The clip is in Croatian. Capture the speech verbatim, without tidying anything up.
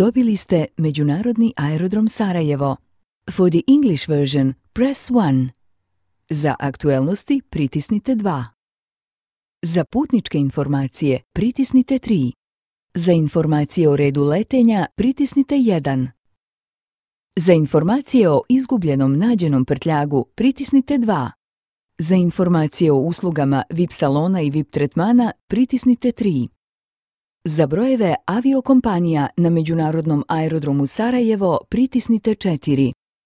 Dobili ste Međunarodni aerodrom Sarajevo. For the English version, press one. Za aktuelnosti pritisnite dva. Za putničke informacije pritisnite tri. Za informacije o redu letenja pritisnite jedan. Za informacije o izgubljenom nađenom prtljagu pritisnite dva. Za informacije o uslugama V I P salona i V I P tretmana pritisnite tri. Za brojeve aviokompanija na Međunarodnom aerodromu Sarajevo pritisnite četiri.